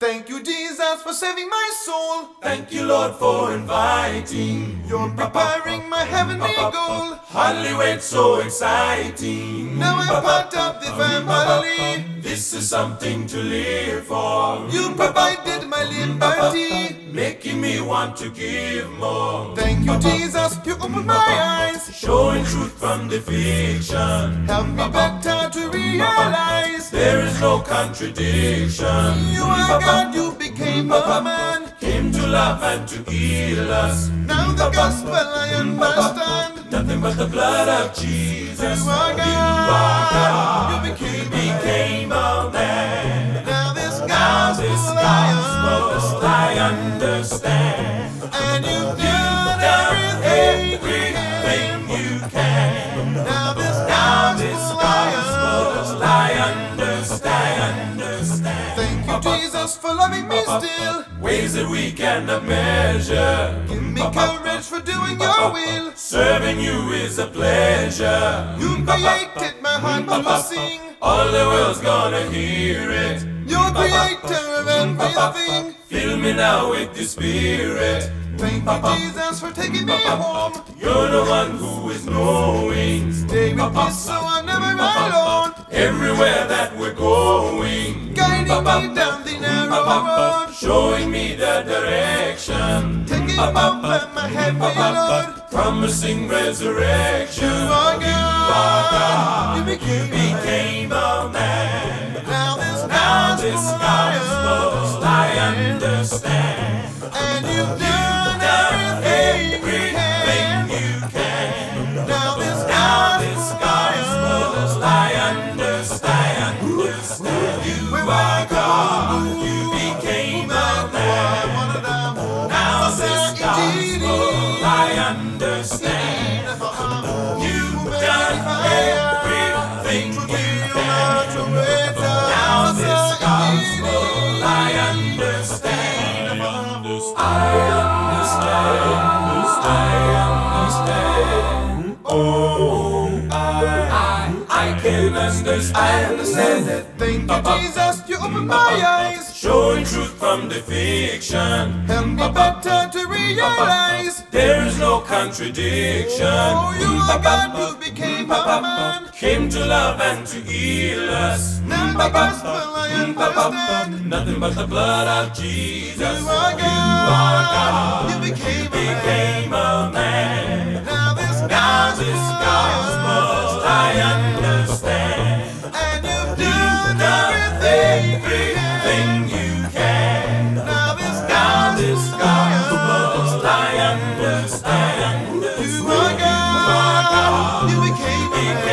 Thank you, Jesus, for saving my soul. Thank you, Lord, for inviting. You're preparing my heavenly goal. Hardly wait, so exciting. Now I'm part of the family. This is something to live for. You provided my liberty, making me want to give more. Thank you, Jesus, you opened my eyes, showing truth from the fiction. Help me better to realize there is no contradiction. You are God, you became a man, came to love and to heal us. Now the gospel I understand, nothing but the blood of Jesus. You are God, you became a man. Now this gospel I understand. And you've done everything you can. Now this gospel I understand. Thank you, Jesus, for loving me still. Ways that we cannot measure. Give me courage for doing your will. Serving you is a pleasure. You created my heart to sing. All the world's gonna hear it. You're creator of everything. Fill me now with your spirit. Thank you, Jesus, for taking me home. You're the one who is knowing. Stay with me so I'm never alone. Everywhere that we're going, guiding me down the narrow road, showing me the direction, taking up my heavy load, promising resurrection. You are God, you became a man. Now this gospel I understand. And you've done everything you can. Now this gospel I understand. You are God, you became a man. Now this gospel I understand. You've done everything you can. Now this gospel I understand. I understand. Oh, I can understand. I understand it. Thank you, Jesus, you opened my eyes, showing truth from the fiction. Help me better to realize there is no contradiction. Oh, you are God, you became a man, came to love and to heal us. Now the gospel I understand. Nothing but the blood of Jesus. You are God, you became a man. Now this gospel I understand. And you've done everything you can. Now this gospel I understand. You are God, you became a man.